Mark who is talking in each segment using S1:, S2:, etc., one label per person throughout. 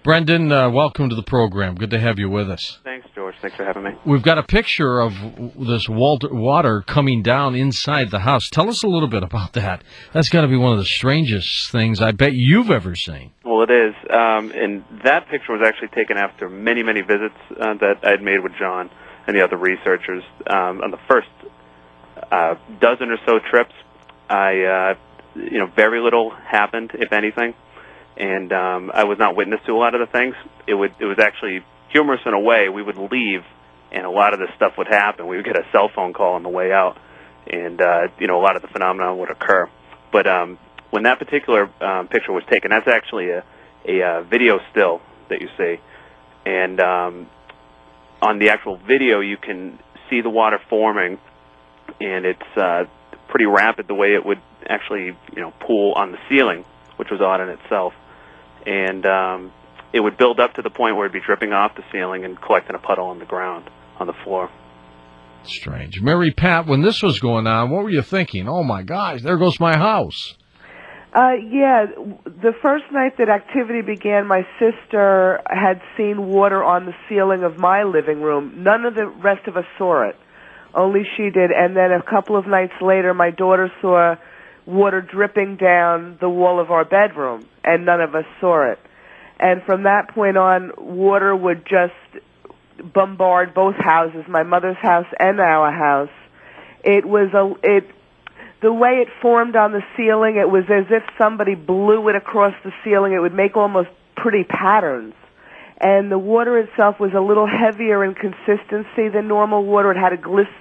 S1: Brendan, welcome to the program. Good to have you with us.
S2: Thanks, George. Thanks for having me.
S1: We've got a picture of this water coming down inside the house. Tell us a little bit about that. That's got to be one of the strangest things I bet you've ever seen.
S2: Well, it is. And that picture was actually taken after many, many visits that I had made with John and the other researchers. On the first dozen or so trips, very little happened, if anything. And I was not witness to a lot of the things. It was actually humorous in a way. We would leave, and a lot of this stuff would happen. We would get a cell phone call on the way out, and a lot of the phenomena would occur. But when that particular picture was taken, that's actually a video still that you see. And on the actual video, you can see the water forming, and it's pretty rapid the way it would actually pool on the ceiling, which was odd in itself. And it would build up to the point where it'd be dripping off the ceiling and collect in a puddle on the ground, on the floor.
S1: Strange. Mary Pat, when this was going on, what were you thinking? Oh, my gosh, there goes my house.
S3: Yeah, the first night that activity began, my sister had seen water on the ceiling of my living room. None of the rest of us saw it. Only she did. And then a couple of nights later, my daughter saw water dripping down the wall of our bedroom, and none of us saw it. And from that point on, water would just bombard both houses, my mother's house and our house. The way it formed on the ceiling, it was as if somebody blew it across the ceiling. It would make almost pretty patterns. And the water itself was a little heavier in consistency than normal water. It had a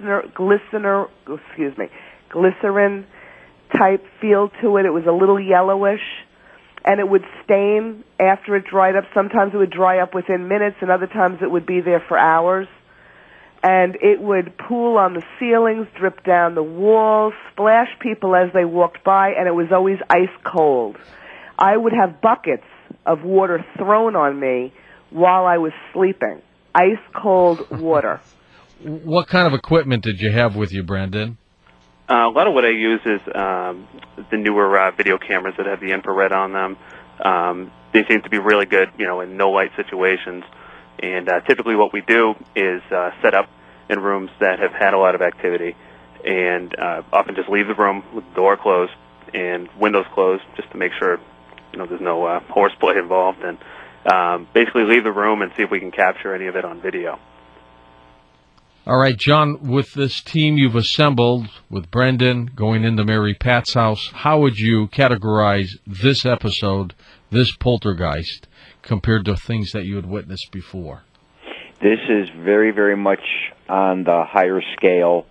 S3: glycerin type feel to it. It was a little yellowish, and it would stain after it dried up. Sometimes it would dry up within minutes, and other times it would be there for hours. And it would pool on the ceilings, drip down the walls, splash people as they walked by, and it was always ice cold. I would have buckets of water thrown on me while I was sleeping. Ice cold water.
S1: What kind of equipment did you have with you, Brandon?
S2: A lot of what I use is the newer video cameras that have the infrared on them. They seem to be really good, in no-light situations. And typically what we do is set up in rooms that have had a lot of activity, and often just leave the room with the door closed and windows closed just to make sure there's no horseplay involved, and basically leave the room and see if we can capture any of it on video.
S1: All right, John, with this team you've assembled, with Brendan going into Mary Pat's house, how would you categorize this episode, this poltergeist, compared to things that you had witnessed before?
S4: This is very, very much on the higher scale.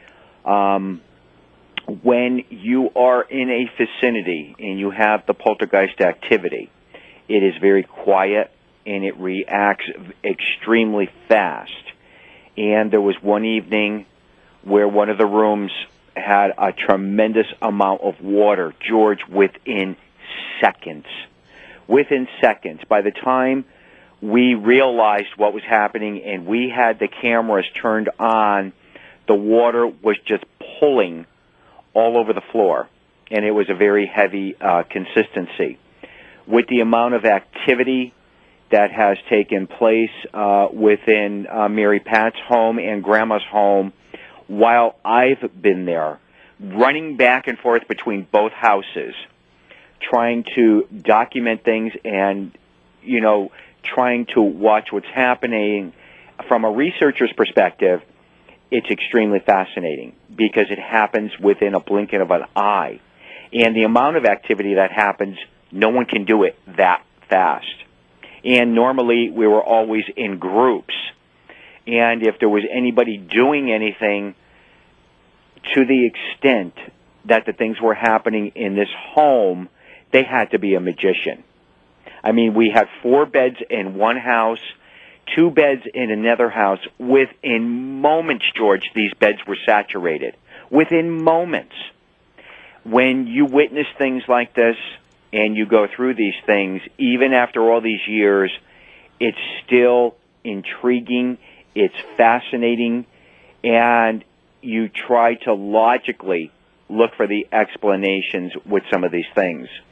S4: When you are in a vicinity and you have the poltergeist activity, it is very quiet and it reacts extremely fast. And there was one evening where one of the rooms had a tremendous amount of water, George, within seconds. Within seconds. By the time we realized what was happening and we had the cameras turned on, the water was just pulling all over the floor. And it was a very heavy consistency. With the amount of activity that has taken place within Mary Pat's home and Grandma's home while I've been there, running back and forth between both houses, trying to document things and, trying to watch what's happening. From a researcher's perspective, it's extremely fascinating because it happens within a blinking of an eye. And the amount of activity that happens, no one can do it that fast. And normally we were always in groups. And if there was anybody doing anything to the extent that the things were happening in this home, they had to be a magician. I mean, we had 4 beds in one house, 2 beds in another house. Within moments, George, these beds were saturated. Within moments. When you witness things like this, and you go through these things, even after all these years, it's still intriguing, it's fascinating, and you try to logically look for the explanations with some of these things.